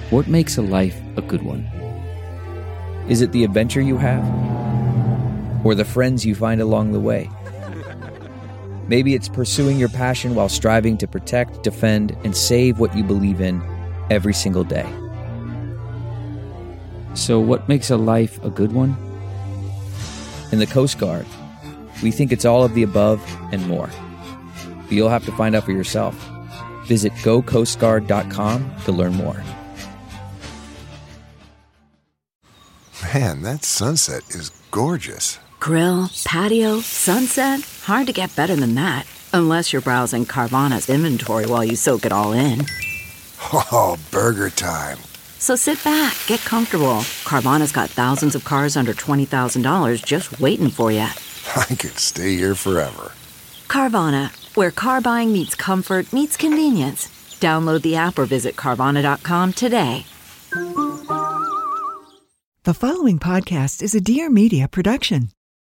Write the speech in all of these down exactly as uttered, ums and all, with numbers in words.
What makes a life a good one? Is it the adventure you have? Or the friends you find along the way? Maybe it's pursuing your passion while striving to protect, defend, and save what you believe in every single day. So what makes a life a good one? In the Coast Guard, we think it's all of the above and more. But you'll have to find out for yourself. Visit go coast guard dot com to learn more. Man, that sunset is gorgeous. Grill, patio, sunset. Hard to get better than that. Unless you're browsing Carvana's inventory while you soak it all in. Oh, burger time. So sit back, get comfortable. Carvana's got thousands of cars under twenty thousand dollars just waiting for you. I could stay here forever. Carvana, where car buying meets comfort meets convenience. Download the app or visit Carvana dot com today. The following podcast is a Dear Media production.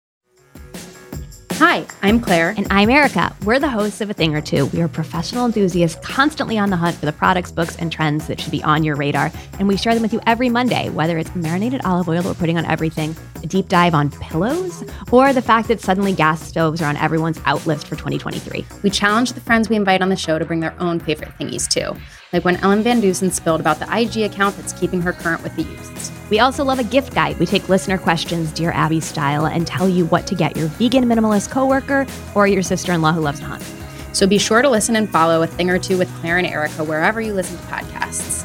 Hi, I'm Claire. And I'm Erica. We're the hosts of A Thing or Two. We are professional enthusiasts constantly on the hunt for the products, books, and trends that should be on your radar. And we share them with you every Monday, whether it's marinated olive oil we're putting on everything, a deep dive on pillows, or the fact that suddenly gas stoves are on everyone's out list for twenty twenty-three. We challenge the friends we invite on the show to bring their own favorite thingies too. Like when Ellen Van Dusen spilled about the I G account that's keeping her current with the youths. We also love a gift guide. We take listener questions, Dear Abby style, and tell you what to get your vegan minimalist coworker or your sister-in-law who loves to hunt. So be sure to listen and follow A Thing or Two with Claire and Erica wherever you listen to podcasts.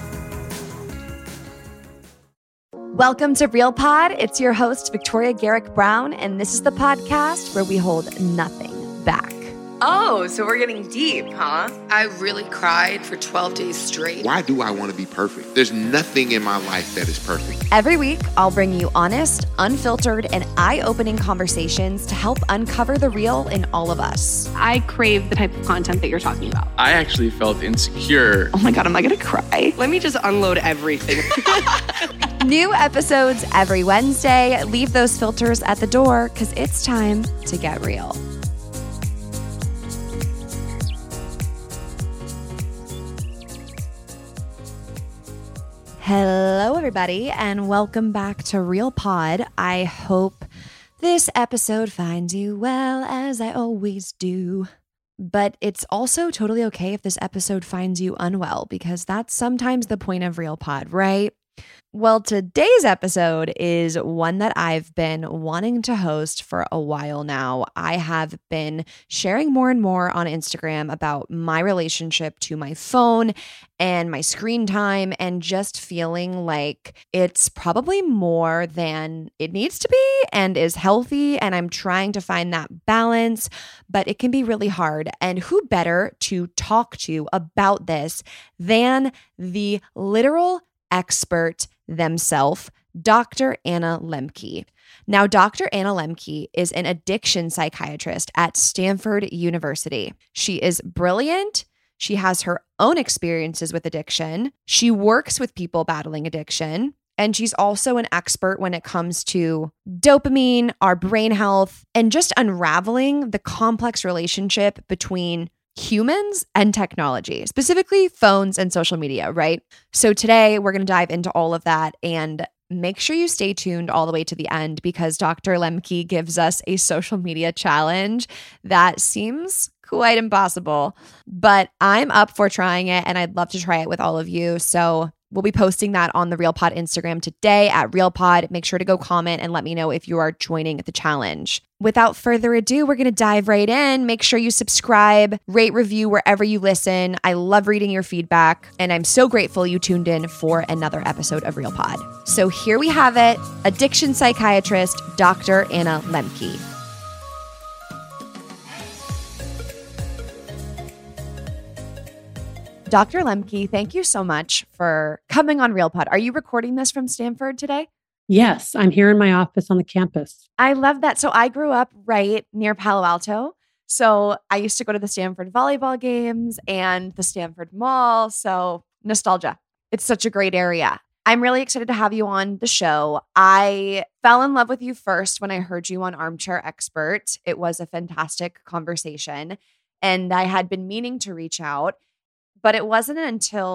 Welcome to Real Pod. It's your host, Victoria Garrick Brown, and this is the podcast where we hold nothing back. Oh, so we're getting deep, huh? I really cried for twelve days straight. Why do I want to be perfect? There's nothing in my life that is perfect. Every week, I'll bring you honest, unfiltered, and eye-opening conversations to help uncover the real in all of us. I crave the type of content that you're talking about. I actually felt insecure. Oh my God, am I going to cry? Let me just unload everything. New episodes every Wednesday. Leave those filters at the door because it's time to get real. Hello, everybody, and welcome back to Real Pod. I hope this episode finds you well, as I always do. But it's also totally okay if this episode finds you unwell, because that's sometimes the point of Real Pod, right? Well, today's episode is one that I've been wanting to host for a while now. I have been sharing more and more on Instagram about my relationship to my phone and my screen time, and just feeling like it's probably more than it needs to be and is healthy. And I'm trying to find that balance, but it can be really hard. And who better to talk to about this than the literal expert themselves, Doctor Anna Lembke. Now, Doctor Anna Lembke is an addiction psychiatrist at Stanford University. She is brilliant. She has her own experiences with addiction. She works with people battling addiction. And she's also an expert when it comes to dopamine, our brain health, and just unraveling the complex relationship between humans and technology, specifically phones and social media, right? So today we're going to dive into all of that, and make sure you stay tuned all the way to the end, because Doctor Lembke gives us a social media challenge that seems quite impossible, but I'm up for trying it, and I'd love to try it with all of you. So we'll be posting that on the Real Pod Instagram today at Real Pod. Make sure to go comment and let me know if you are joining the challenge. Without further ado, we're going to dive right in. Make sure you subscribe, rate, review wherever you listen. I love reading your feedback, and I'm so grateful you tuned in for another episode of Real Pod. So here we have it, addiction psychiatrist, Doctor Anna Lembke. Doctor Lembke, thank you so much for coming on Real Pod. Are you recording this from Stanford today? Yes, I'm here in my office on the campus. I love that. So I grew up right near Palo Alto. So I used to go to the Stanford volleyball games and the Stanford Mall. So nostalgia. It's such a great area. I'm really excited to have you on the show. I fell in love with you first when I heard you on Armchair Expert. It was a fantastic conversation, and I had been meaning to reach out, but it wasn't until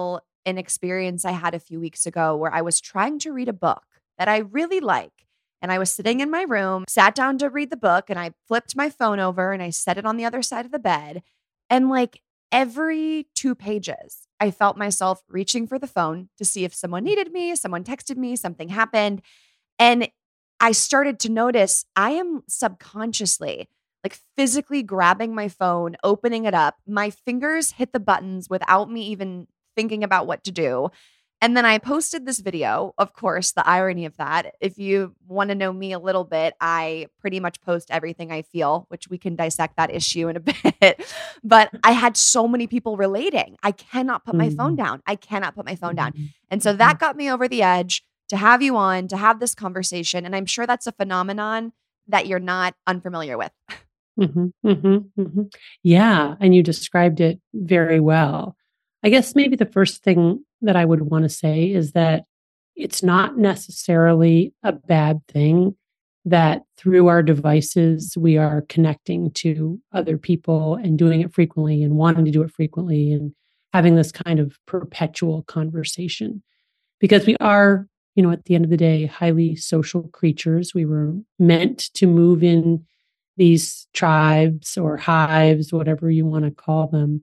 an experience I had a few weeks ago where I was trying to read a book that I really like. And I was sitting in my room, sat down to read the book, and I flipped my phone over and I set it on the other side of the bed. And like every two pages, I felt myself reaching for the phone to see if someone needed me, someone texted me, something happened. And I started to notice I am subconsciously, like physically grabbing my phone, opening it up. My fingers hit the buttons without me even thinking about what to do. And then I posted this video. Of course, the irony of that, if you want to know me a little bit, I pretty much post everything I feel, which we can dissect that issue in a bit. But I had so many people relating. I cannot put my phone down. I cannot put my phone down. And so that got me over the edge to have you on, to have this conversation. And I'm sure that's a phenomenon that you're not unfamiliar with. Mm-hmm, mm-hmm, mm-hmm. Yeah. And you described it very well. I guess maybe the first thing that I would want to say is that it's not necessarily a bad thing that through our devices, we are connecting to other people and doing it frequently and wanting to do it frequently and having this kind of perpetual conversation. Because we are, you know, at the end of the day, highly social creatures. We were meant to move in these tribes or hives, whatever you want to call them.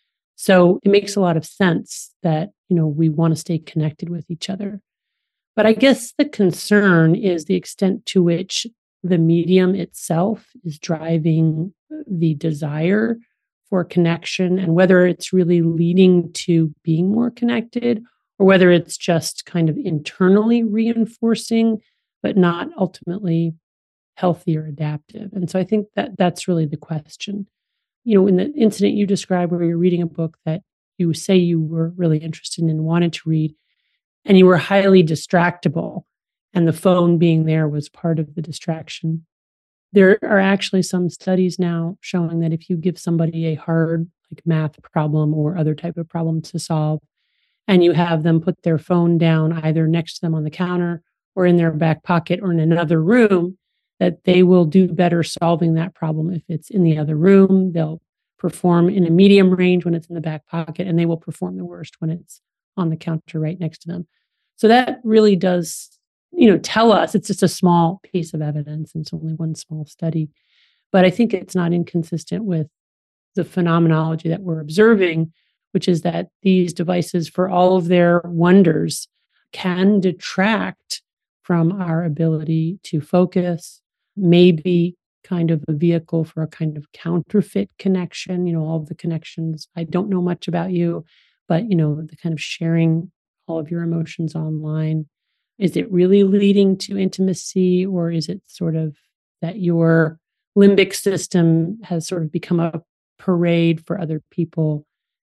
So it makes a lot of sense that, you know, we want to stay connected with each other. But I guess the concern is the extent to which the medium itself is driving the desire for connection and whether it's really leading to being more connected or whether it's just kind of internally reinforcing, but not ultimately healthy or adaptive. And so I think that that's really the question. You know, in the incident you described where you're reading a book that you say you were really interested in and wanted to read, and you were highly distractible, and the phone being there was part of the distraction. There are actually some studies now showing that if you give somebody a hard, like math problem or other type of problem to solve, and you have them put their phone down either next to them on the counter or in their back pocket or in another room, that they will do better solving that problem if it's in the other room. They'll perform in a medium range when it's in the back pocket, and they will perform the worst when it's on the counter right next to them. So that really does, you know, tell us it's just a small piece of evidence. And it's only one small study. But I think it's not inconsistent with the phenomenology that we're observing, which is that these devices, for all of their wonders, can detract from our ability to focus, maybe kind of a vehicle for a kind of counterfeit connection, you know, all of the connections. I don't know much about you, but, you know, the kind of sharing all of your emotions online. Is it really leading to intimacy, or is it sort of that your limbic system has sort of become a parade for other people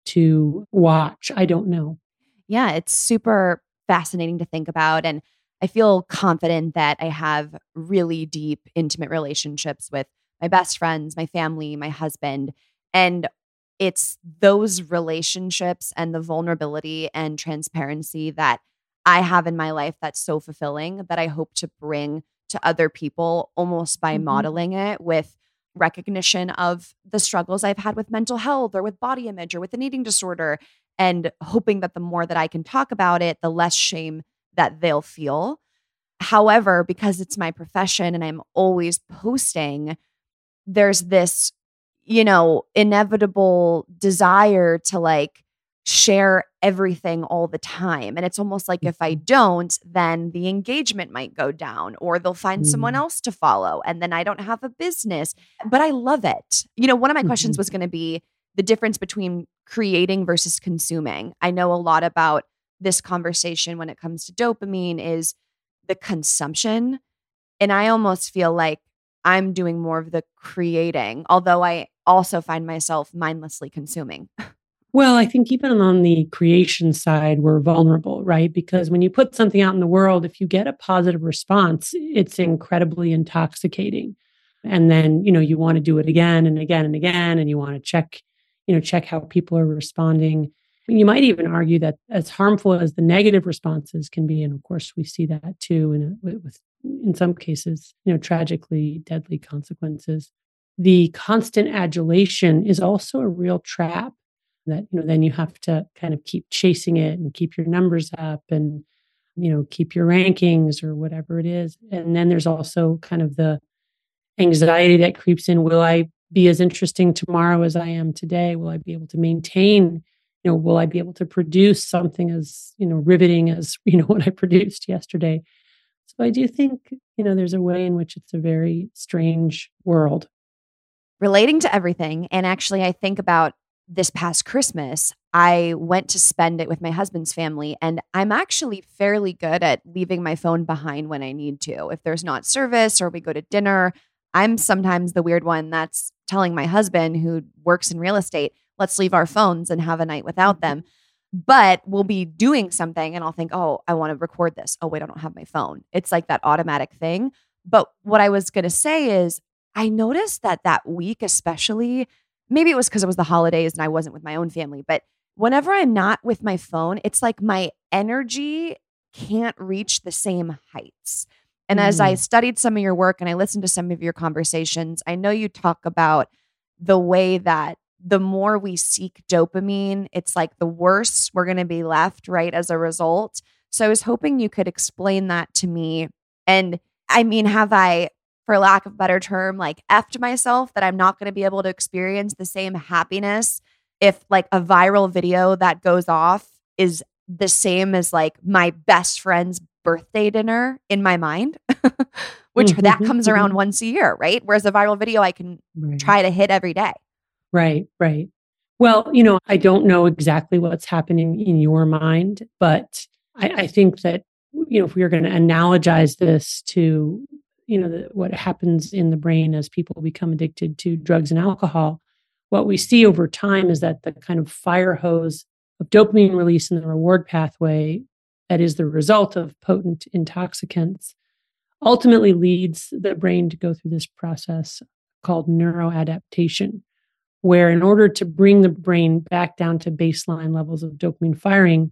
to watch? I don't know. Yeah, it's super fascinating to think about. And I feel confident that I have really deep, intimate relationships with my best friends, my family, my husband. And it's those relationships and the vulnerability and transparency that I have in my life that's so fulfilling that I hope to bring to other people almost by mm-hmm. modeling it with recognition of the struggles I've had with mental health or with body image or with an eating disorder, and hoping that the more that I can talk about it, the less shame that they'll feel. However, because it's my profession and I'm always posting, there's this, you know, inevitable desire to like share everything all the time. And it's almost like if I don't, then the engagement might go down or they'll find mm. someone else to follow. And then I don't have a business, but I love it. You know, one of my mm-hmm. questions was going to be the difference between creating versus consuming. I know a lot about this conversation when it comes to dopamine is the consumption. And I almost feel like I'm doing more of the creating, although I also find myself mindlessly consuming. Well, I think even on the creation side, we're vulnerable, right? Because when you put something out in the world, if you get a positive response, it's incredibly intoxicating. And then, you know, you want to do it again and again and again, and you want to check, you know, check how people are responding. You might even argue that as harmful as the negative responses can be, and of course we see that too, in, with, in some cases, you know, tragically deadly consequences, the constant adulation is also a real trap. that, you know, then you have to kind of keep chasing it and keep your numbers up and, you know, keep your rankings or whatever it is. And then there's also kind of the anxiety that creeps in. Will I be as interesting tomorrow as I am today? Will I be able to maintain, you know, will I be able to produce something as, you know, riveting as, you know, what I produced yesterday? So I do think, you know, there's a way in which it's a very strange world. Relating to everything. And actually, I think about this past Christmas, I went to spend it with my husband's family, and I'm actually fairly good at leaving my phone behind when I need to. If there's not service or we go to dinner, I'm sometimes the weird one that's telling my husband, who works in real estate, let's leave our phones and have a night without them. But we'll be doing something and I'll think, oh, I want to record this. Oh, wait, I don't have my phone. It's like that automatic thing. But what I was going to say is I noticed that that week, especially, maybe it was because it was the holidays and I wasn't with my own family, but whenever I'm not with my phone, it's like my energy can't reach the same heights. And mm. as I studied some of your work and I listened to some of your conversations, I know you talk about the way that the more we seek dopamine, it's like the worse we're going to be left, right, as a result. So I was hoping you could explain that to me. And I mean, have I, for lack of a better term, like effed myself that I'm not going to be able to experience the same happiness if like a viral video that goes off is the same as like my best friend's birthday dinner in my mind, which mm-hmm, that comes mm-hmm. around once a year, right? Whereas a viral video I can right. try to hit every day. Right, right. Well, you know, I don't know exactly what's happening in your mind, but I, I think that, you know, if we are going to analogize this to, you know, the, what happens in the brain as people become addicted to drugs and alcohol, what we see over time is that the kind of fire hose of dopamine release in the reward pathway that is the result of potent intoxicants ultimately leads the brain to go through this process called neuroadaptation, where in order to bring the brain back down to baseline levels of dopamine firing,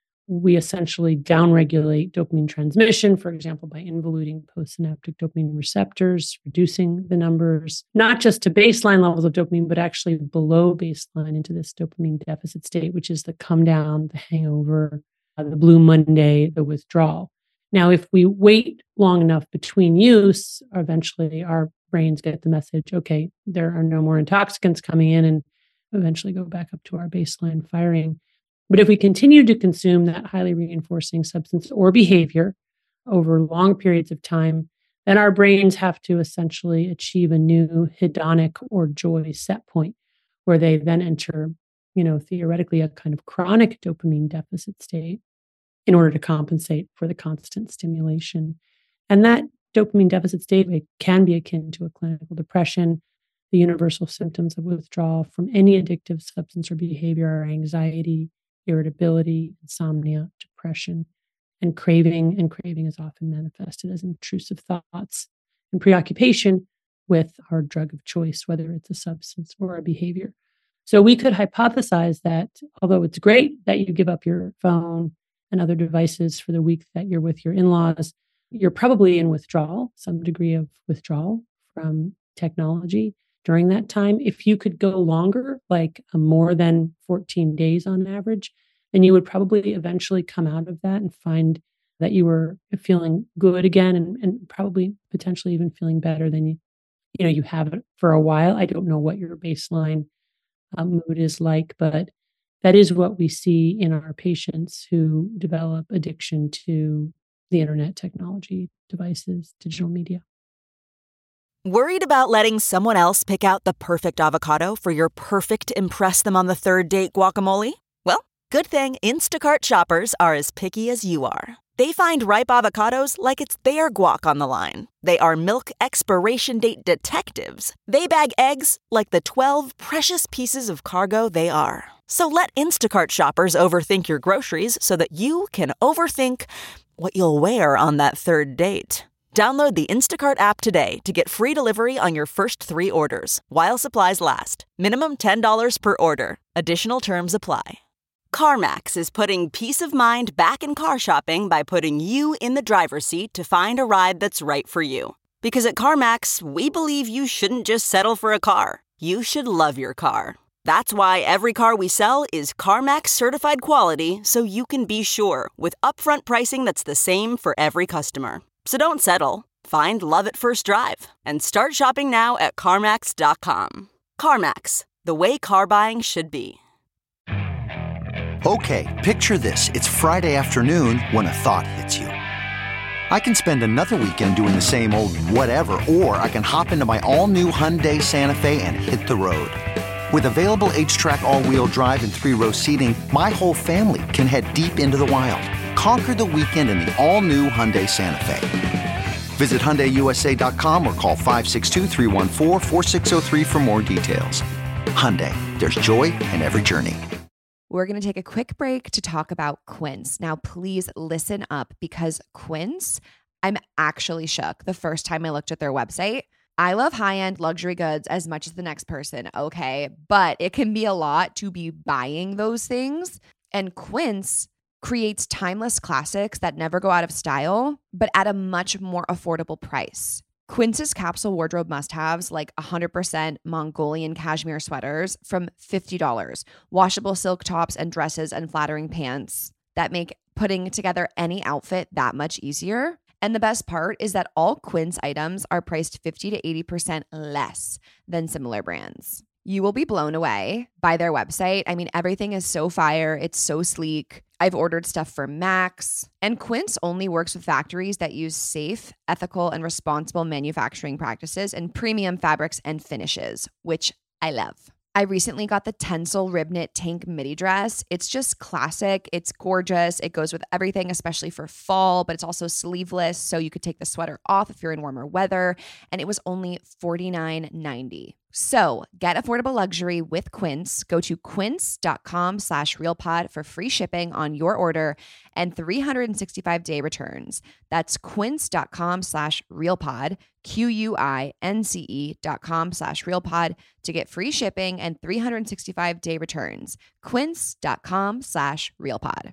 we essentially downregulate dopamine transmission, for example, by involuting postsynaptic dopamine receptors, reducing the numbers, not just to baseline levels of dopamine, but actually below baseline into this dopamine deficit state, which is the come down, the hangover, uh, the blue Monday, the withdrawal. Now, if we wait long enough between use, eventually our brains get the message, okay, there are no more intoxicants coming in, and eventually go back up to our baseline firing. But if we continue to consume that highly reinforcing substance or behavior over long periods of time, then our brains have to essentially achieve a new hedonic or joy set point, where they then enter, you know, theoretically a kind of chronic dopamine deficit state in order to compensate for the constant stimulation. And that dopamine deficit state can be akin to a clinical depression. The universal symptoms of withdrawal from any addictive substance or behavior are anxiety, irritability, insomnia, depression, and craving. And craving is often manifested as intrusive thoughts and preoccupation with our drug of choice, whether it's a substance or a behavior. So we could hypothesize that although it's great that you give up your phone and other devices for the week that you're with your in-laws, you're probably in withdrawal, some degree of withdrawal from technology during that time. If you could go longer, like a more than fourteen days on average, then you would probably eventually come out of that and find that you were feeling good again, and, and probably potentially even feeling better than you, you know, you have it for a while. I don't know what your baseline uh, mood is like, but that is what we see in our patients who develop addiction to the internet, technology, devices, digital media. Worried about letting someone else pick out the perfect avocado for your perfect impress them on the third date guacamole? Well, good thing Instacart shoppers are as picky as you are. They find ripe avocados like it's their guac on the line. They are milk expiration date detectives. They bag eggs like the twelve precious pieces of cargo they are. So let Instacart shoppers overthink your groceries so that you can overthink what you'll wear on that third date. Download the Instacart app today to get free delivery on your first three orders, while supplies last. Minimum ten dollars per order. Additional terms apply. CarMax is putting peace of mind back in car shopping by putting you in the driver's seat to find a ride that's right for you. Because at CarMax, we believe you shouldn't just settle for a car. You should love your car. That's why every car we sell is CarMax certified quality, so you can be sure with upfront pricing that's the same for every customer. So don't settle. Find love at first drive and start shopping now at CarMax dot com. CarMax, the way car buying should be. Okay, picture this. It's Friday afternoon when a thought hits you. I can spend another weekend doing the same old whatever, or I can hop into my all-new Hyundai Santa Fe and hit the road. With available H-Track all-wheel drive and three-row seating, my whole family can head deep into the wild. Conquer the weekend in the all-new Hyundai Santa Fe. Visit Hyundai U S A dot com or call five six two, three one four, four six zero three for more details. Hyundai, there's joy in every journey. We're going to take a quick break to talk about Quince. Now, please listen up because Quince, I'm actually shook the first time I looked at their website. I love high-end luxury goods as much as the next person, okay? But it can be a lot to be buying those things. And Quince creates timeless classics that never go out of style, but at a much more affordable price. Quince's capsule wardrobe must-haves like one hundred percent Mongolian cashmere sweaters from fifty dollars, washable silk tops and dresses and flattering pants that make putting together any outfit that much easier. And the best part is that all Quince items are priced fifty to eighty percent less than similar brands. You will be blown away by their website. I mean, everything is so fire. It's so sleek. I've ordered stuff for Max. And Quince only works with factories that use safe, ethical, and responsible manufacturing practices and premium fabrics and finishes, which I love. I recently got the Tencel rib knit tank midi dress. It's just classic. It's gorgeous. It goes with everything, especially for fall, but it's also sleeveless, so you could take the sweater off if you're in warmer weather. And it was only forty-nine ninety. So get affordable luxury with Quince. Go to quince.com slash realpod for free shipping on your order and three hundred sixty-five day returns. That's quince.com slash realpod, Q-U-I-N-C-E dot com slash realpod to get free shipping and three hundred sixty-five day returns. Quince.com slash realpod.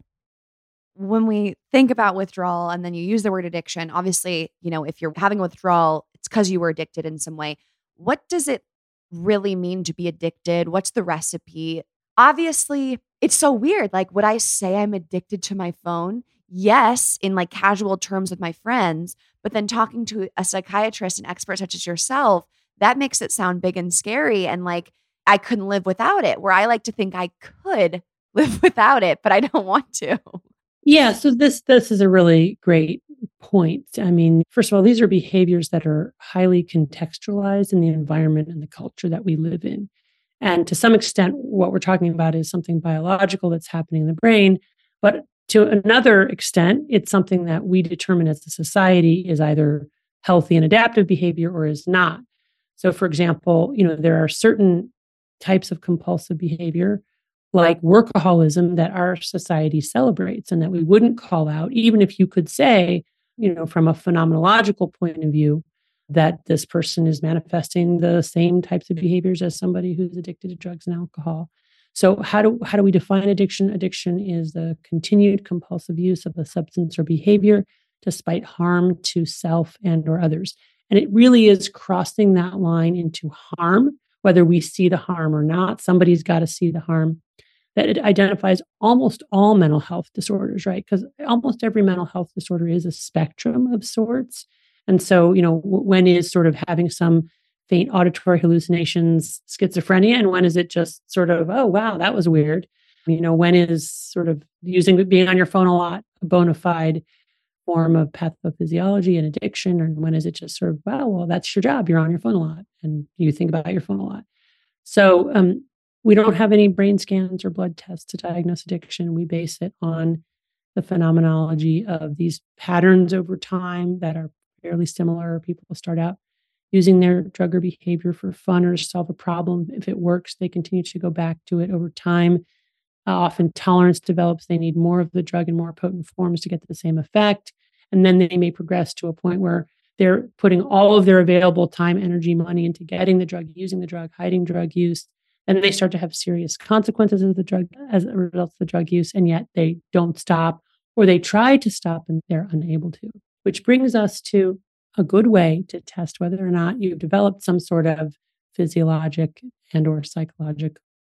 When we think about withdrawal and then you use the word addiction, obviously, you know, if you're having a withdrawal, it's because you were addicted in some way. What does it really mean to be addicted? What's the recipe? Obviously, it's so weird. Like, would I say I'm addicted to my phone? Yes, in like casual terms with my friends, but then talking to a psychiatrist and expert such as yourself, that makes it sound big and scary and like I couldn't live without it, where I like to think I could live without it, but I don't want to. Yeah, so this this is a really great point. I mean, first of all, these are behaviors that are highly contextualized in the environment and the culture that we live in. And to some extent, what we're talking about is something biological that's happening in the brain. But to another extent, it's something that we determine as a society is either healthy and adaptive behavior or is not. So, for example, you know, there are certain types of compulsive behavior like workaholism that our society celebrates and that we wouldn't call out, even if you could say, you know, from a phenomenological point of view, that this person is manifesting the same types of behaviors as somebody who's addicted to drugs and alcohol. So how do how do we define addiction? Addiction is the continued compulsive use of a substance or behavior despite harm to self and or others. And it really is crossing that line into harm, whether we see the harm or not. Somebody's got to see the harm. That it identifies almost all mental health disorders, right? Because almost every mental health disorder is a spectrum of sorts. And so, you know, when is sort of having some faint auditory hallucinations schizophrenia, and when is it just sort of, oh, wow, that was weird? You know, when is sort of using, being on your phone a lot, a bona fide form of pathophysiology and addiction? And when is it just sort of, wow, well, that's your job. You're on your phone a lot and you think about your phone a lot. So, um, we don't have any brain scans or blood tests to diagnose addiction. We base it on the phenomenology of these patterns over time that are fairly similar. People start out using their drug or behavior for fun or to solve a problem. If it works, they continue to go back to it over time. Uh, often tolerance develops. They need more of the drug in more potent forms to get the same effect. And then they may progress to a point where they're putting all of their available time, energy, money into getting the drug, using the drug, hiding drug use. And they start to have serious consequences of the drug as a result of the drug use, and yet they don't stop, or they try to stop and they're unable to. Which brings us to a good way to test whether or not you've developed some sort of physiologic and or psychologic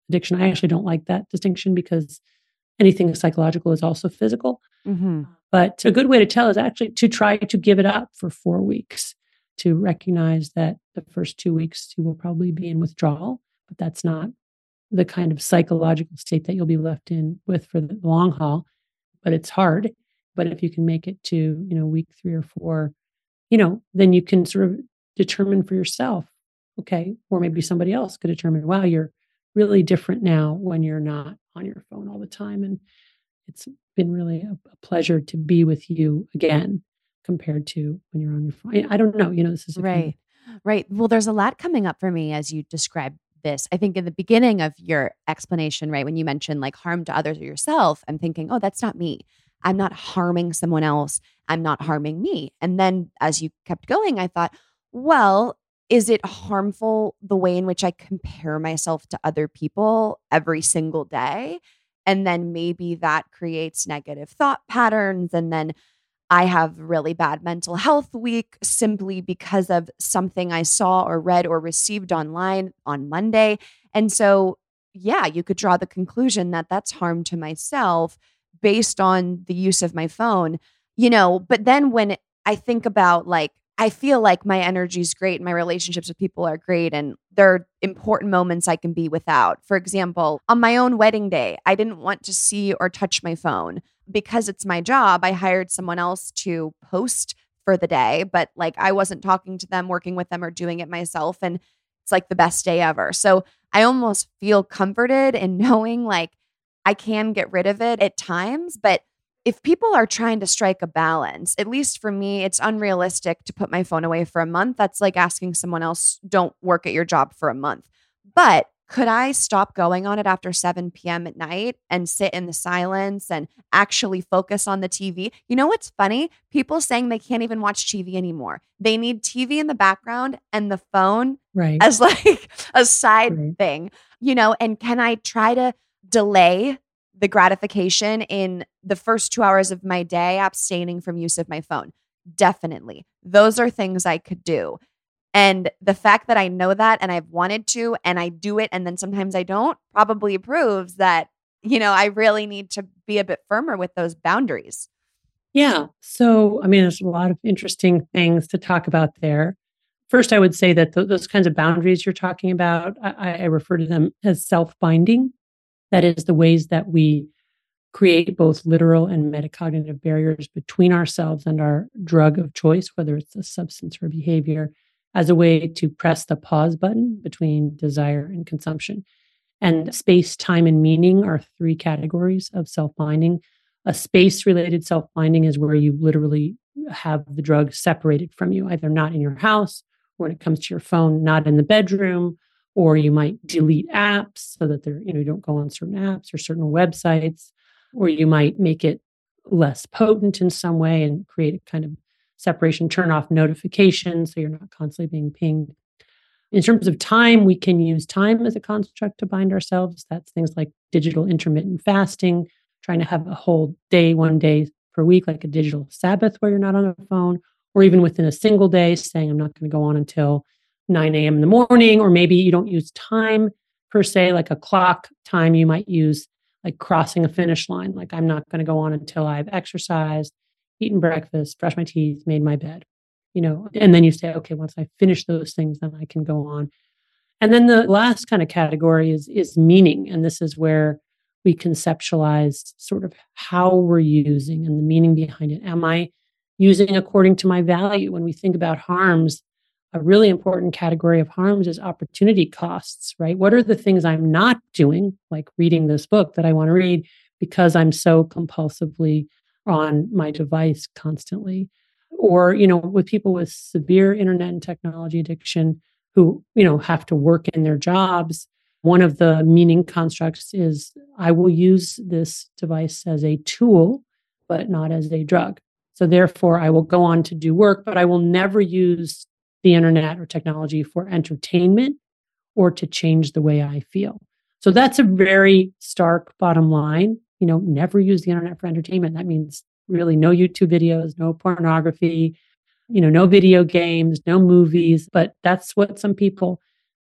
addiction. I actually don't like that distinction because anything psychological is also physical. Mm-hmm. But a good way to tell is actually to try to give it up for four weeks, to recognize that the first two weeks you will probably be in withdrawal, but that's not the kind of psychological state that you'll be left in with for the long haul. But it's hard. But if you can make it to, you know, week three or four, you know, then you can sort of determine for yourself, okay, or maybe somebody else could determine, wow, you're really different now when you're not on your phone all the time. And it's been really a, a pleasure to be with you again compared to when you're on your phone. I, I don't know, you know, this is a right. kind of, right. Well, there's a lot coming up for me as you describe this. I think in the beginning of your explanation, right, when you mentioned like harm to others or yourself, I'm thinking, oh, that's not me. I'm not harming someone else. I'm not harming me. And then as you kept going, I thought, well, is it harmful the way in which I compare myself to other people every single day? And then maybe that creates negative thought patterns. And then I have really bad mental health week simply because of something I saw or read or received online on Monday. And so, yeah, you could draw the conclusion that that's harm to myself based on the use of my phone, you know, but then when I think about like, I feel like my energy is great and my relationships with people are great and there are important moments I can be without. For example, on my own wedding day, I didn't want to see or touch my phone because it's my job. I hired someone else to post for the day, but like I wasn't talking to them, working with them or doing it myself. And it's like the best day ever. So I almost feel comforted in knowing like, I can get rid of it at times, but if people are trying to strike a balance, at least for me, it's unrealistic to put my phone away for a month. That's like asking someone else, don't work at your job for a month. But could I stop going on it after seven p.m. at night and sit in the silence and actually focus on the T V? You know what's funny? People saying they can't even watch T V anymore. They need T V in the background and the phone right. as like a side right. thing, you know, and can I try to delay the gratification in the first two hours of my day, abstaining from use of my phone? Definitely. Those are things I could do. And the fact that I know that and I've wanted to and I do it and then sometimes I don't probably proves that, you know, I really need to be a bit firmer with those boundaries. Yeah. So, I mean, there's a lot of interesting things to talk about there. First, I would say that th- those kinds of boundaries you're talking about, I, I refer to them as self-binding. That is the ways that we create both literal and metacognitive barriers between ourselves and our drug of choice, whether it's a substance or a behavior, as a way to press the pause button between desire and consumption. And space, time, and meaning are three categories of self-binding. A space-related self-binding is where you literally have the drug separated from you, either not in your house, or when it comes to your phone, not in the bedroom, or you might delete apps so that they're, you know, you don't go on certain apps or certain websites, or you might make it less potent in some way and create a kind of separation, turn off notifications so you're not constantly being pinged. In terms of time, we can use time as a construct to bind ourselves. That's things like digital intermittent fasting, trying to have a whole day, one day per week, like a digital Sabbath where you're not on the phone, or even within a single day saying, I'm not going to go on until nine a.m. in the morning, or maybe you don't use time per se, like a clock time. You might use like crossing a finish line. Like I'm not going to go on until I've exercised, eaten breakfast, brushed my teeth, made my bed, you know, and then you say, okay, once I finish those things, then I can go on. And then the last kind of category is, is meaning. And this is where we conceptualize sort of how we're using and the meaning behind it. Am I using according to my value? When we think about harms, a really important category of harms is opportunity costs, right? What are the things I'm not doing, like reading this book that I want to read because I'm so compulsively on my device constantly? Or, you know, with people with severe internet and technology addiction who, you know, have to work in their jobs, one of the meaning constructs is I will use this device as a tool, but not as a drug. So therefore, I will go on to do work, but I will never use the internet or technology for entertainment or to change the way I feel. So that's a very stark bottom line. You know, never use the internet for entertainment. That means really no YouTube videos, no pornography, you know, no video games, no movies. But that's what some people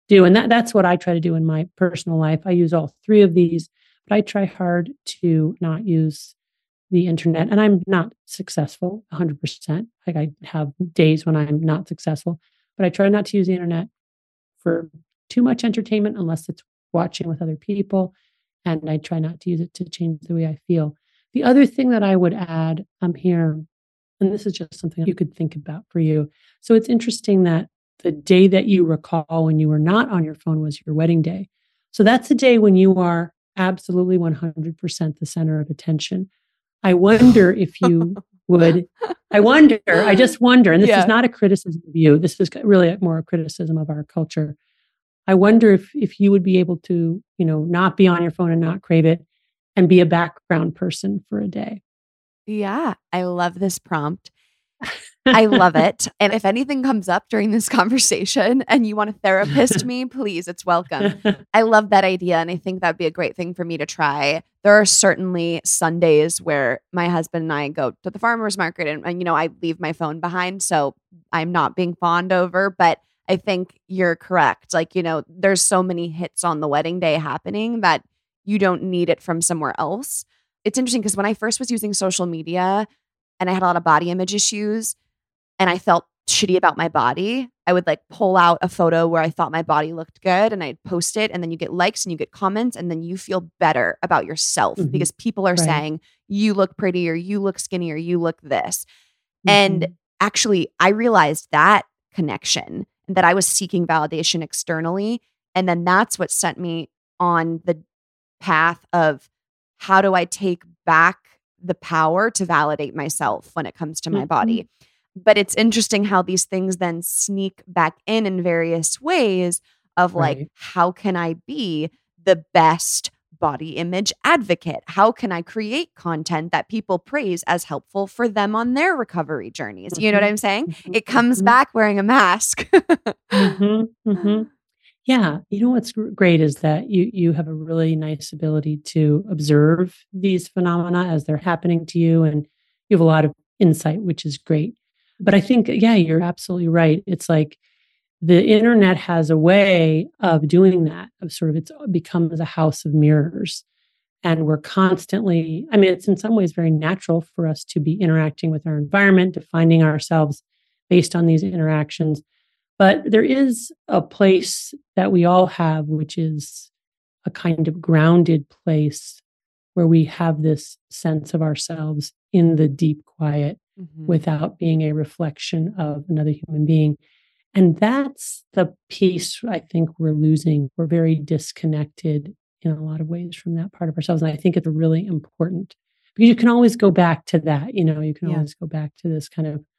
do. And that, that's what I try to do in my personal life. I use all three of these, but I try hard to not use the internet. And I'm not successful one hundred percent. Like I have days when I'm not successful, but I try not to use the internet for too much entertainment unless it's watching with other people. And I try not to use it to change the way I feel. The other thing that I would add um, here, and this is just something you could think about for you. So it's interesting that the day that you recall when you were not on your phone was your wedding day. So that's the day when you are absolutely one hundred percent the center of attention. I wonder if you would, I wonder, I just wonder, and this yeah. is not a criticism of you. This is really more a criticism of our culture. I wonder if if you would be able to, you know, not be on your phone and not crave it and be a background person for a day. Yeah, I love this prompt. I love it. And if anything comes up during this conversation and you want to therapist me, please, it's welcome. I love that idea. And I think that'd be a great thing for me to try. There are certainly Sundays where my husband and I go to the farmer's market and, and, you know, I leave my phone behind. So I'm not being fawned over, but I think you're correct. Like, you know, there's so many hits on the wedding day happening that you don't need it from somewhere else. It's interesting because when I first was using social media and I had a lot of body image issues and I felt shitty about my body, I would like pull out a photo where I thought my body looked good and I'd post it, and then you get likes and you get comments and then you feel better about yourself mm-hmm. because people are right. saying you look pretty or you look skinny or you look this. Mm-hmm. And actually I realized that connection, that I was seeking validation externally. And then that's what sent me on the path of how do I take back the power to validate myself when it comes to my mm-hmm. body. But it's interesting how these things then sneak back in in various ways of like, right. how can I be the best body image advocate? How can I create content that people praise as helpful for them on their recovery journeys? Mm-hmm. You know what I'm saying? Mm-hmm. It comes mm-hmm. back wearing a mask. mm-hmm. Mm-hmm. Yeah. You know, what's great is that you, you have a really nice ability to observe these phenomena as they're happening to you. And you have a lot of insight, which is great. But I think, yeah, you're absolutely right. It's like the internet has a way of doing that, of sort of it's becomes a house of mirrors. And we're constantly, I mean, it's in some ways very natural for us to be interacting with our environment, defining ourselves based on these interactions. But there is a place that we all have, which is a kind of grounded place where we have this sense of ourselves in the deep quiet mm-hmm. without being a reflection of another human being. And that's the piece I think we're losing. We're very disconnected in a lot of ways from that part of ourselves. And I think it's really important because you can always go back to that. You know, you can yeah. always go back to this kind of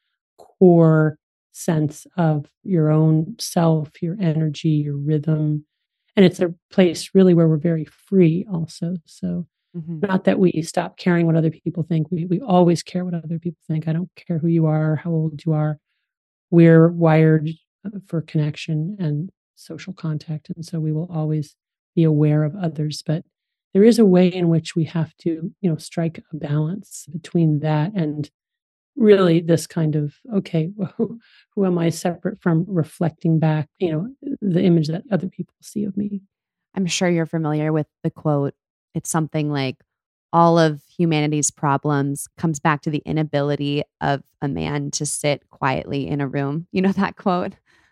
core sense of your own self, your energy, your rhythm. And it's a place really where we're very free also. So mm-hmm. not that we stop caring what other people think. We we always care what other people think. I don't care who you are, how old you are. We're wired for connection and social contact. And so we will always be aware of others. But there is a way in which we have to, you know, strike a balance between that and really this kind of, okay, who, who am I separate from reflecting back, you know, the image that other people see of me. I'm sure you're familiar with the quote. It's something like, all of humanity's problems comes back to the inability of a man to sit quietly in a room. You know that quote?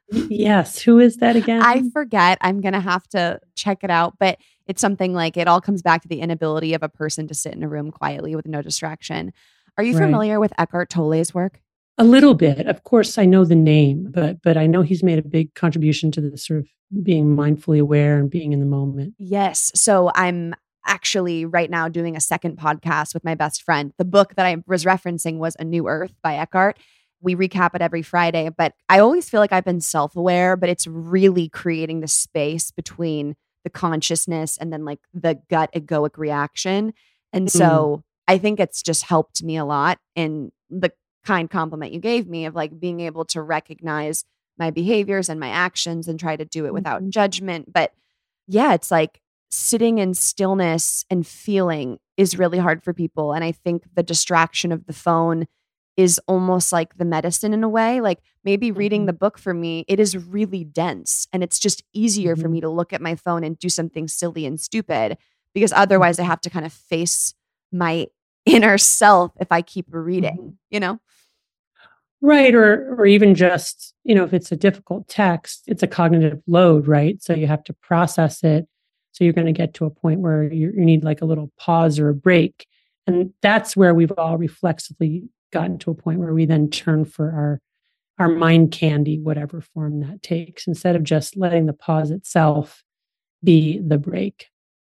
Yes. Who is that again? I forget. I'm going to have to check it out. But it's something like it all comes back to the inability of a person to sit in a room quietly with no distraction. Are you right. familiar with Eckhart Tolle's work? A little bit. Of course, I know the name, but but I know he's made a big contribution to this sort of being mindfully aware and being in the moment. Yes. So I'm actually right now doing a second podcast with my best friend. The book that I was referencing was A New Earth by Eckhart. We recap it every Friday, but I always feel like I've been self-aware, but it's really creating the space between the consciousness and then like the gut egoic reaction. And so mm. I think it's just helped me a lot in the kind compliment you gave me of like being able to recognize my behaviors and my actions and try to do it without mm-hmm. judgment. But yeah, it's like sitting in stillness and feeling is really hard for people. And I think the distraction of the phone is almost like the medicine in a way. Like maybe reading Mm-hmm. the book for me, it is really dense and it's just easier Mm-hmm. for me to look at my phone and do something silly and stupid because otherwise I have to kind of face my inner self if I keep reading, Mm-hmm. you know? Right. Or, or even just, you know, if it's a difficult text, it's a cognitive load, right? So you have to process it. So you're going to get to a point where you, you need like a little pause or a break. And that's where we've all reflexively gotten to a point where we then turn for our, our mind candy, whatever form that takes, instead of just letting the pause itself be the break.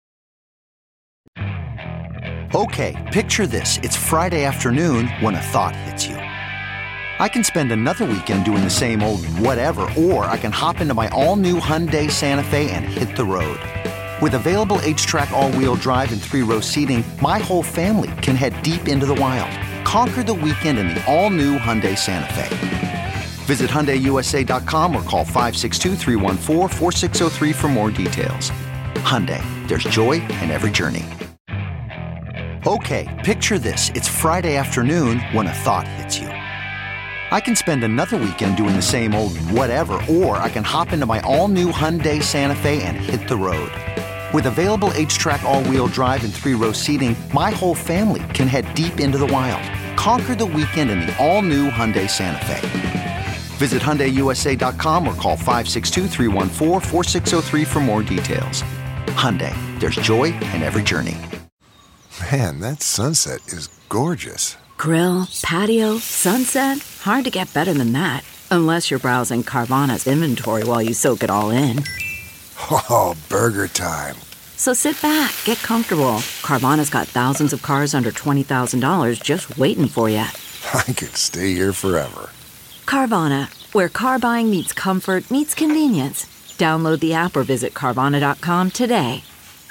Okay, picture this. It's Friday afternoon when a thought hits you. I can spend another weekend doing the same old whatever, or I can hop into my all-new Hyundai Santa Fe and hit the road. With available H-Track all-wheel drive and three-row seating, my whole family can head deep into the wild. Conquer the weekend in the all-new Hyundai Santa Fe. Visit Hyundai U S A dot com or call five six two, three one four, four six zero three for more details. Hyundai, there's joy in every journey. Okay, picture this. It's Friday afternoon when a thought hits you. I can spend another weekend doing the same old whatever, or I can hop into my all-new Hyundai Santa Fe and hit the road. With available H-Track all-wheel drive and three-row seating, my whole family can head deep into the wild. Conquer the weekend in the all-new Hyundai Santa Fe. Visit Hyundai U S A dot com or call five six two, three one four, four six zero three for more details. Hyundai, there's joy in every journey. Man, that sunset is gorgeous. Grill, patio, sunset. Hard to get better than that. Unless you're browsing Carvana's inventory while you soak it all in. Oh, burger time. So sit back, get comfortable. Carvana's got thousands of cars under twenty thousand dollars just waiting for you. I could stay here forever. Carvana, where car buying meets comfort, meets convenience. Download the app or visit Carvana dot com today.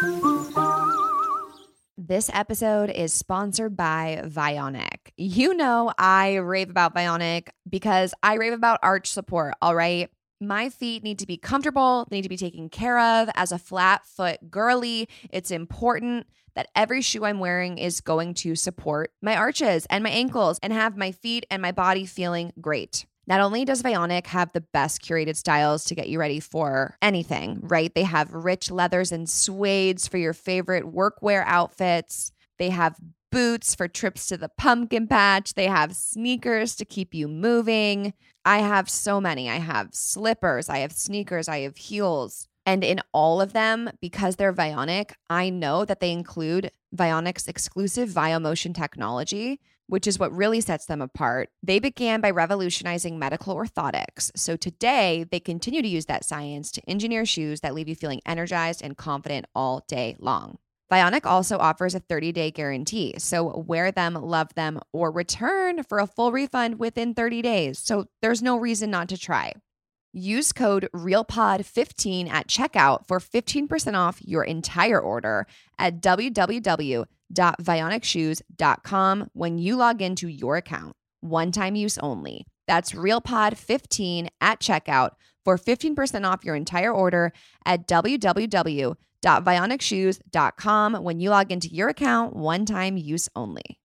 This episode is sponsored by Vionic. You know I rave about Vionic because I rave about arch support, all right? My feet need to be comfortable, they need to be taken care of. As a flat foot girly, it's important that every shoe I'm wearing is going to support my arches and my ankles and have my feet and my body feeling great. Not only does Vionic have the best curated styles to get you ready for anything, right? They have rich leathers and suedes for your favorite workwear outfits. They have boots for trips to the pumpkin patch. They have sneakers to keep you moving. I have so many. I have slippers, I have sneakers, I have heels. And in all of them, because they're Vionic, I know that they include Vionic's exclusive VioMotion technology, which is what really sets them apart. They began by revolutionizing medical orthotics. So today, they continue to use that science to engineer shoes that leave you feeling energized and confident all day long. Vionic also offers a thirty-day guarantee. So wear them, love them, or return for a full refund within thirty days. So there's no reason not to try. Use code real pod fifteen at checkout for fifteen percent off your entire order at w w w dot vionic shoes dot com when you log into your account. One-time use only. That's real pod fifteen at checkout for fifteen percent off your entire order at w w w dot vionic shoes dot com when you log into your account. One-time use only.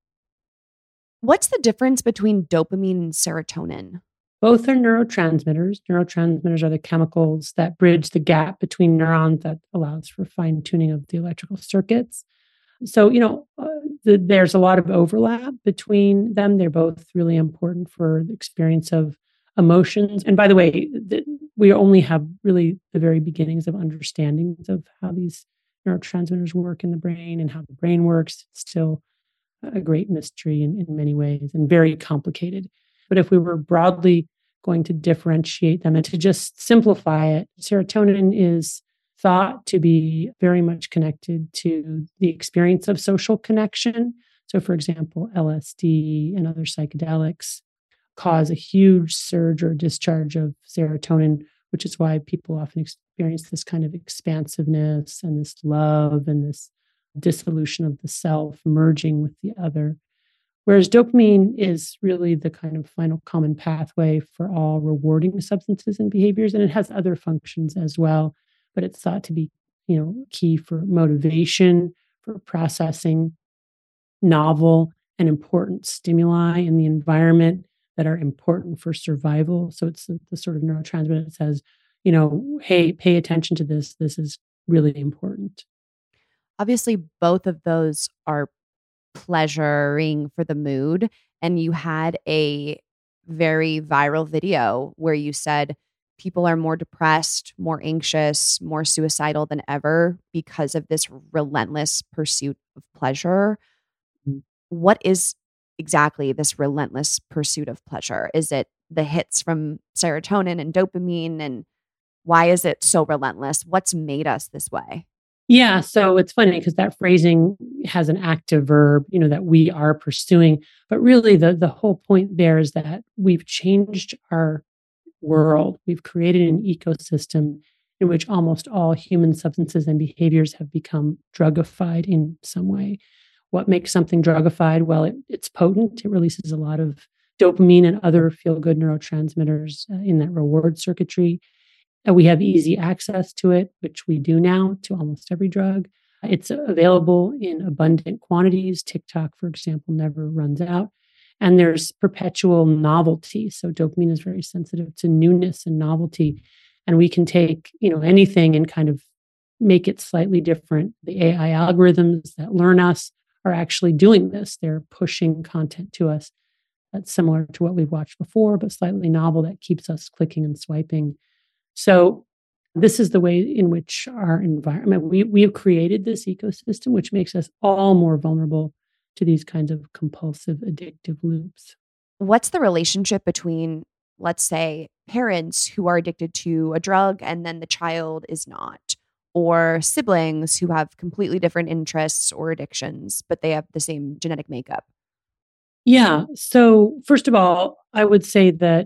What's the difference between dopamine and serotonin? Both are neurotransmitters. Neurotransmitters are the chemicals that bridge the gap between neurons that allows for fine tuning of the electrical circuits. So, you know, uh, the, there's a lot of overlap between them. They're both really important for the experience of emotions. And by the way, the, we only have really the very beginnings of understandings of how these neurotransmitters work in the brain and how the brain works. It's still a great mystery in, in many ways and very complicated. But if we were broadly going to differentiate them and to just simplify it, serotonin is thought to be very much connected to the experience of social connection. So, for example, L S D and other psychedelics cause a huge surge or discharge of serotonin, which is why people often experience this kind of expansiveness and this love and this dissolution of the self merging with the other. Whereas dopamine is really the kind of final common pathway for all rewarding substances and behaviors, and it has other functions as well. But it's thought to be, you know, key for motivation, for processing novel and important stimuli in the environment that are important for survival. So it's the, the sort of neurotransmitter that says, you know, hey, pay attention to this. This is really important. Obviously, both of those are pleasuring for the mood. And you had a very viral video where you said people are more depressed, more anxious, more suicidal than ever because of this relentless pursuit of pleasure. What is exactly this relentless pursuit of pleasure? Is it the hits from serotonin and dopamine? And why is it so relentless? What's made us this way? Yeah. So it's funny because that phrasing has an active verb, you know, that we are pursuing. But really the, the whole point there is that we've changed our world. We've created an ecosystem in which almost all human substances and behaviors have become drugified in some way. What makes something drugified? Well, it, it's potent. It releases a lot of dopamine and other feel-good neurotransmitters uh, in that reward circuitry. And we have easy access to it, which we do now to almost every drug. It's available in abundant quantities. TikTok, for example, never runs out. And there's perpetual novelty. So dopamine is very sensitive to newness and novelty. And we can take, you know, anything and kind of make it slightly different. The A I algorithms that learn us are actually doing this. They're pushing content to us that's similar to what we've watched before, but slightly novel that keeps us clicking and swiping. So this is the way in which our environment, we, we have created this ecosystem, which makes us all more vulnerable to these kinds of compulsive addictive loops. What's the relationship between, let's say, parents who are addicted to a drug and then the child is not, or siblings who have completely different interests or addictions, but they have the same genetic makeup? Yeah. So first of all, I would say that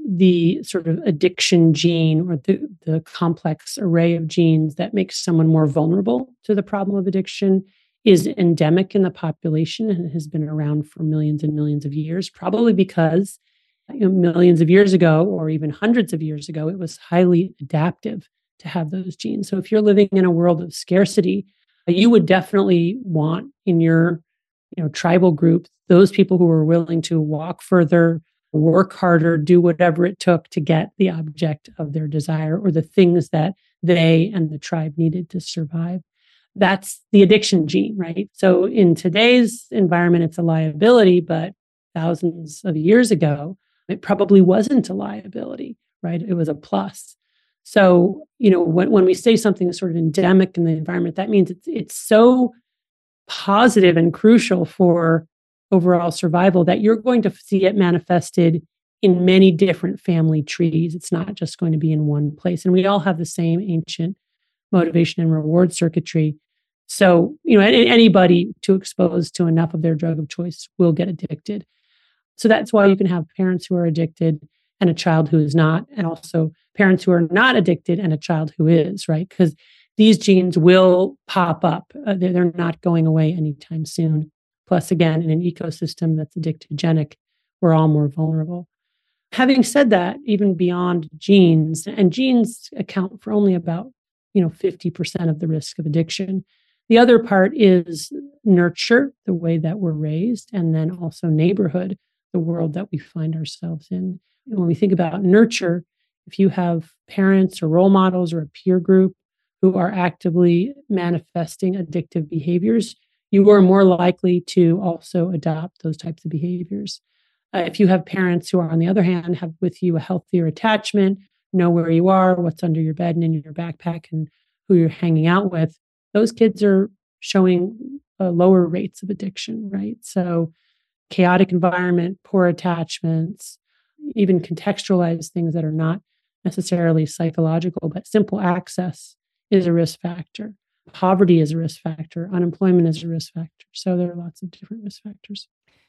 the sort of addiction gene or the, the complex array of genes that makes someone more vulnerable to the problem of addiction is endemic in the population and has been around for millions and millions of years, probably because you know, millions of years ago, or even hundreds of years ago, it was highly adaptive to have those genes. So if you're living in a world of scarcity, you would definitely want in your you know, tribal group, those people who were willing to walk further, work harder, do whatever it took to get the object of their desire or the things that they and the tribe needed to survive. That's the addiction gene, right? So in today's environment, it's a liability, but thousands of years ago, it probably wasn't a liability, right? It was a plus. So, you know, when, when we say something is sort of endemic in the environment, that means it's it's so positive and crucial for overall survival that you're going to see it manifested in many different family trees. It's not just going to be in one place. And we all have the same ancient motivation and reward circuitry. So, you know, anybody to expose to enough of their drug of choice will get addicted. So that's why you can have parents who are addicted and a child who is not, and also parents who are not addicted and a child who is, right? Because these genes will pop up. Uh, they're, they're not going away anytime soon. Plus, again, in an ecosystem that's addictogenic, we're all more vulnerable. Having said that, even beyond genes, and genes account for only about, you know, fifty percent of the risk of addiction. The other part is nurture, the way that we're raised, and then also neighborhood, the world that we find ourselves in. And when we think about nurture, if you have parents or role models or a peer group who are actively manifesting addictive behaviors, you are more likely to also adopt those types of behaviors. Uh, if you have parents who are, on the other hand, have with you a healthier attachment, know where you are, what's under your bed and in your backpack, and who you're hanging out with, those kids are showing uh, lower rates of addiction, right? So chaotic environment, poor attachments, even contextualized things that are not necessarily psychological, but simple access is a risk factor. Poverty is a risk factor. Unemployment is a risk factor. So there are lots of different risk factors.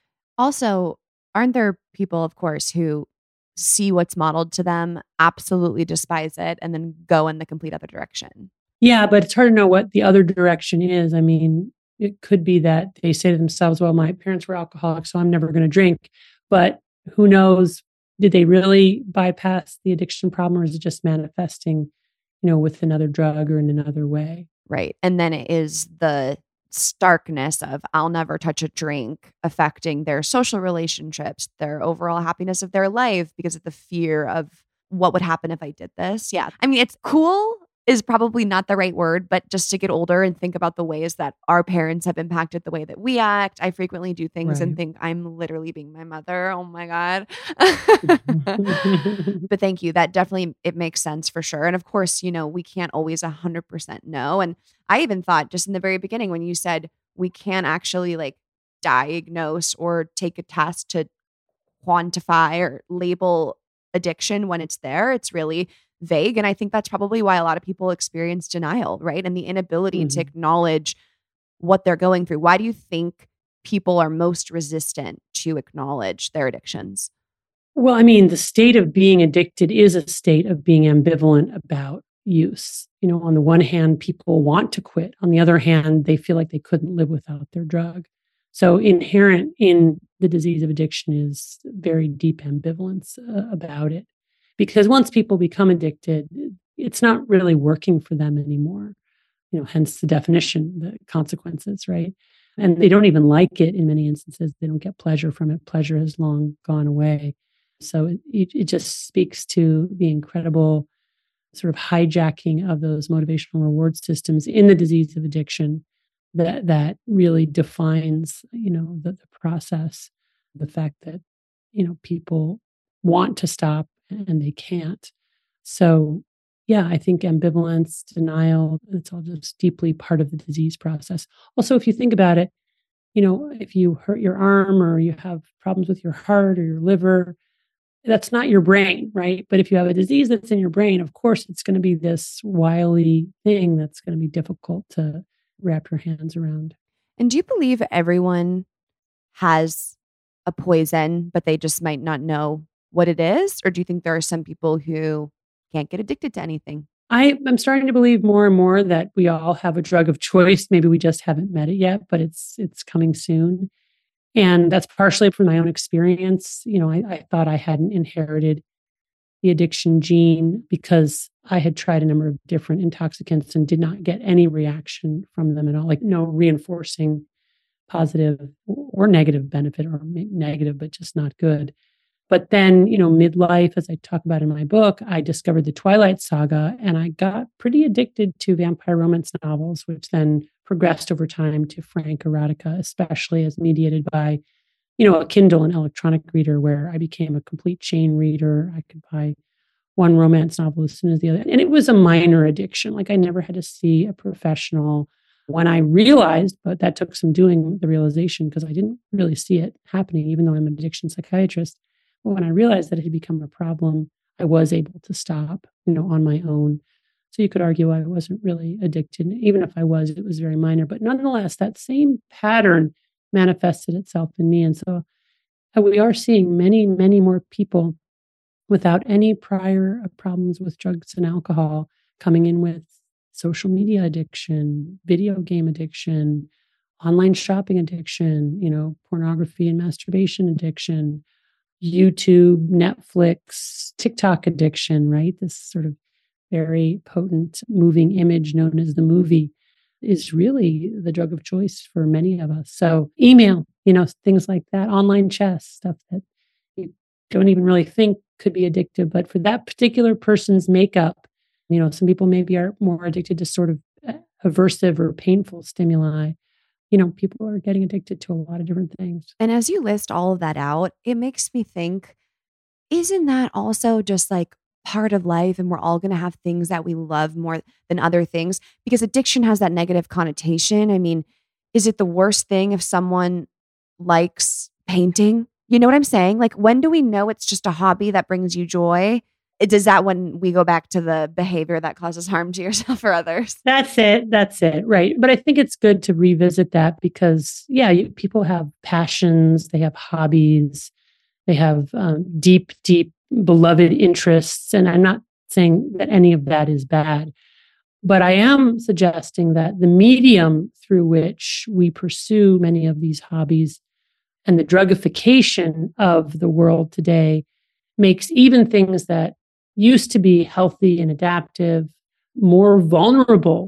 Also, aren't there people, of course, who see what's modeled to them, absolutely despise it, and then go in the complete other direction? Yeah, but it's hard to know what the other direction is. I mean, it could be that they say to themselves, well, my parents were alcoholics, so I'm never going to drink. But who knows, did they really bypass the addiction problem, or is it just manifesting, you know, with another drug or in another way? Right. And then it is the starkness of I'll never touch a drink affecting their social relationships, their overall happiness of their life because of the fear of what would happen if I did this. Yeah. I mean, it's cool is probably not the right word, but just to get older and think about the ways that our parents have impacted the way that we act. I frequently do things Right. and think I'm literally being my mother. Oh my God. But thank you. That definitely, it makes sense for sure. And of course, you know, we can't always one hundred percent know. And I even thought just in the very beginning when you said we can't actually like diagnose or take a test to quantify or label addiction when it's there, it's really vague. And I think that's probably why a lot of people experience denial, right? And the inability Mm-hmm. to acknowledge what they're going through. Why do you think people are most resistant to acknowledge their addictions? Well, I mean, the state of being addicted is a state of being ambivalent about use. You know, on the one hand, people want to quit. On the other hand, they feel like they couldn't live without their drug. So inherent in the disease of addiction is very deep ambivalence uh, about it. Because once people become addicted, it's not really working for them anymore. You know, hence the definition, the consequences, right? And they don't even like it in many instances. They don't get pleasure from it. Pleasure has long gone away. So it, it just speaks to the incredible sort of hijacking of those motivational reward systems in the disease of addiction that that really defines, you know, the, the process, the fact that, you know, people want to stop and they can't. So, yeah, I think ambivalence, denial, it's all just deeply part of the disease process. Also, if you think about it, you know, if you hurt your arm or you have problems with your heart or your liver, that's not your brain, right? But if you have a disease that's in your brain, of course, it's going to be this wily thing that's going to be difficult to wrap your hands around. And do you believe everyone has a poison, but they just might not know what it is? Or do you think there are some people who can't get addicted to anything? I, I'm starting to believe more and more that we all have a drug of choice. Maybe we just haven't met it yet, but it's it's coming soon. And that's partially from my own experience. You know, I, I thought I hadn't inherited the addiction gene because I had tried a number of different intoxicants and did not get any reaction from them at all, like no reinforcing positive or negative benefit, or negative, but just not good. But then, you know, midlife, as I talk about in my book, I discovered the Twilight Saga and I got pretty addicted to vampire romance novels, which then progressed over time to frank erotica, especially as mediated by, you know, a Kindle and electronic reader, where I became a complete chain reader. I could buy one romance novel as soon as the other. And it was a minor addiction. Like I never had to see a professional. When I realized, but that took some doing the realization because I didn't really see it happening, even though I'm an addiction psychiatrist. But when I realized that it had become a problem, I was able to stop, you know, on my own. So you could argue I wasn't really addicted. Even if I was, it was very minor. But nonetheless, that same pattern manifested itself in me. And so we are seeing many, many more people without any prior problems with drugs and alcohol coming in with social media addiction, video game addiction, online shopping addiction, you know, pornography and masturbation addiction, YouTube, Netflix, TikTok addiction, right? This sort of very potent moving image known as the movie is really the drug of choice for many of us. So email, you know, things like that, online chess, stuff that you don't even really think could be addictive, but for that particular person's makeup, you know, some people maybe are more addicted to sort of aversive or painful stimuli. You know, people are getting addicted to a lot of different things. And as you list all of that out, it makes me think, isn't that also just like part of life, and we're all going to have things that we love more than other things? Because addiction has that negative connotation. I mean, is it the worst thing if someone likes painting? You know what I'm saying? Like, when do we know it's just a hobby that brings you joy? Does that when we go back to the behavior that causes harm to yourself or others? That's it. That's it. Right. But I think it's good to revisit that because, yeah, you, people have passions, they have hobbies, they have um, deep, deep beloved interests. And I'm not saying that any of that is bad, but I am suggesting that the medium through which we pursue many of these hobbies and the drugification of the world today makes even things that used to be healthy and adaptive more vulnerable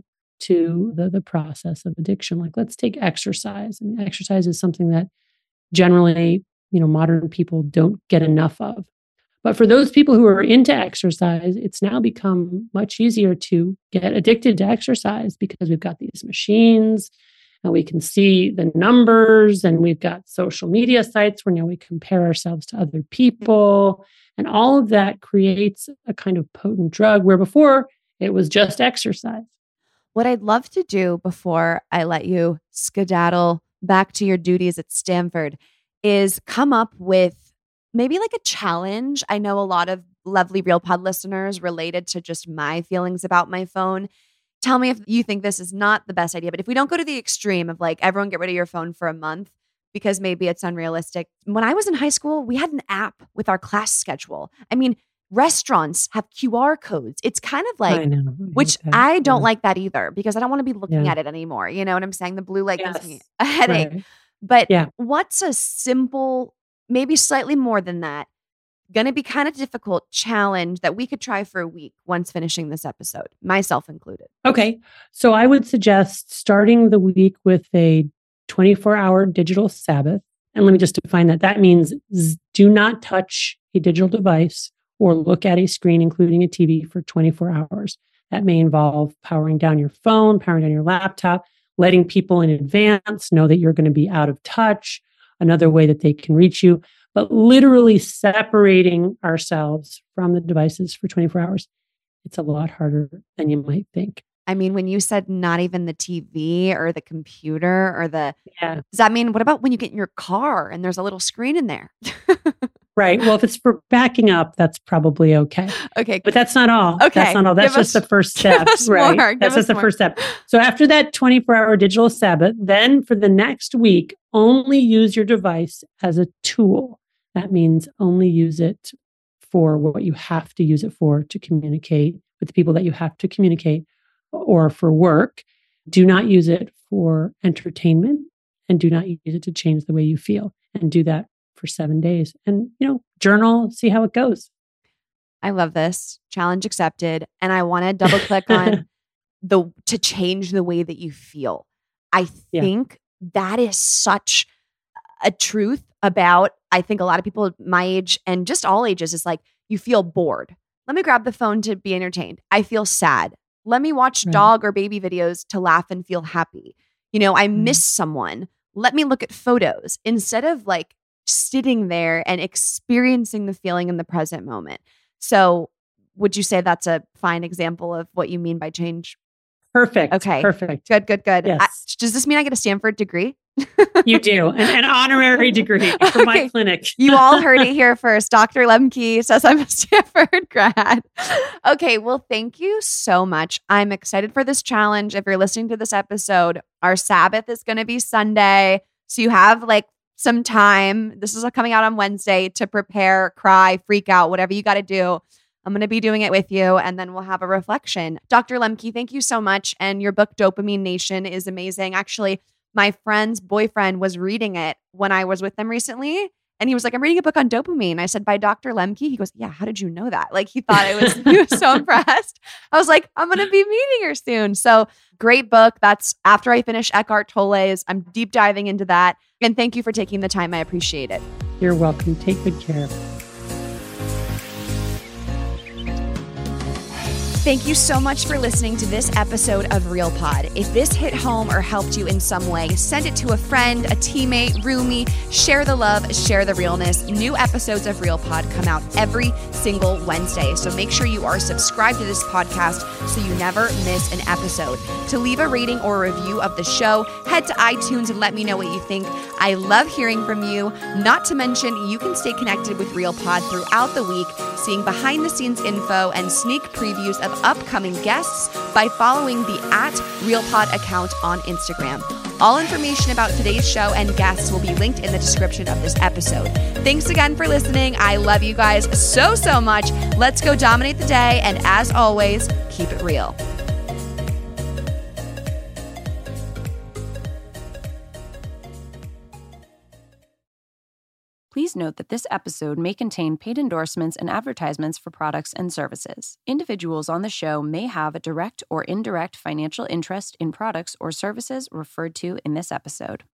to the, the process of addiction. Like, let's take exercise. I mean, exercise is something that generally, you know, modern people don't get enough of. But for those people who are into exercise, it's now become much easier to get addicted to exercise because we've got these machines and we can see the numbers, and we've got social media sites where now we compare ourselves to other people. And all of that creates a kind of potent drug where before it was just exercise. What I'd love to do before I let you skedaddle back to your duties at Stanford is come up with maybe like a challenge. I know a lot of lovely Real Pod listeners related to just my feelings about my phone. Tell me if you think this is not the best idea, but if we don't go to the extreme of like everyone get rid of your phone for a month because maybe it's unrealistic. When I was in high school, we had an app with our class schedule. I mean, restaurants have Q R codes. It's kind of like, I know, I which that. I don't yeah. like that either because I don't want to be looking Yeah. at it anymore. You know what I'm saying? The blue light Yes. gives me a headache. Right. But Yeah. what's a simple, maybe slightly more than that, going to be kind of difficult challenge that we could try for a week once finishing this episode, myself included? Okay. So I would suggest starting the week with a twenty-four hour digital Sabbath. And let me just define that. That means z- do not touch a digital device or look at a screen, including a T V, for twenty-four hours. That may involve powering down your phone, powering down your laptop, letting people in advance know that you're going to be out of touch, another way that they can reach you, but literally separating ourselves from the devices for twenty-four hours. It's a lot harder than you might think. I mean, when you said not even the T V or the computer or the, Yeah. does that mean, what about when you get in your car and there's a little screen in there? Right. Well, if it's for backing up, that's probably okay. Okay. But that's not all. Okay. That's not all. That's Give just us- the first give step. us Right. more. Give That's us just the more. first step. So after that twenty-four hour digital Sabbath, then for the next week, only use your device as a tool. That means only use it for what you have to use it for, to communicate with the people that you have to communicate, or for work. Do not use it for entertainment, and do not use it to change the way you feel, and do that for seven days. And, you know, journal, see how it goes. I love this. Challenge accepted. And I want to double click on the to change the way that you feel. I Yeah. think that is such a truth about, I think a lot of people my age and just all ages is like, you feel bored. Let me grab the phone to be entertained. I feel sad. Let me watch Right. dog or baby videos to laugh and feel happy. You know, I miss someone. Let me look at photos instead of like sitting there and experiencing the feeling in the present moment. So would you say that's a fine example of what you mean by change? Perfect. Okay. Perfect. Good, good, good. Yes. I, does this mean I get a Stanford degree? You do. An, an honorary degree from my Okay. clinic. You all heard it here first. Doctor Lemke says I'm a Stanford grad. Okay, well, thank you so much. I'm excited for this challenge. If you're listening to this episode, our Sabbath is going to be Sunday. So you have like some time. This is coming out on Wednesday to prepare, cry, freak out, whatever you got to do. I'm going to be doing it with you, and then we'll have a reflection. Doctor Lemke, thank you so much. And your book, Dopamine Nation, is amazing. Actually, my friend's boyfriend was reading it when I was with them recently. And he was like, I'm reading a book on dopamine. I said, by Doctor Lemke? He goes, yeah, how did you know that? Like he thought it was, he was so impressed. I was like, I'm going to be meeting her soon. So great book. That's after I finish Eckhart Tolle's. I'm deep diving into that. And thank you for taking the time. I appreciate it. You're welcome. Take good care. Thank you so much for listening to this episode of Real Pod. If this hit home or helped you in some way, send it to a friend, a teammate, roomie. Share the love, share the realness. New episodes of Real Pod come out every single Wednesday. So make sure you are subscribed to this podcast so you never miss an episode. To leave a rating or a review of the show, head to iTunes and let me know what you think. I love hearing from you. Not to mention, you can stay connected with Real Pod throughout the week, seeing behind the scenes info and sneak previews of upcoming guests by following the at RealPod account on Instagram. All information about today's show and guests will be linked in the description of this episode. Thanks again for listening. I love you guys so, so much. Let's go dominate the day. And as always, keep it real. Please note that this episode may contain paid endorsements and advertisements for products and services. Individuals on the show may have a direct or indirect financial interest in products or services referred to in this episode.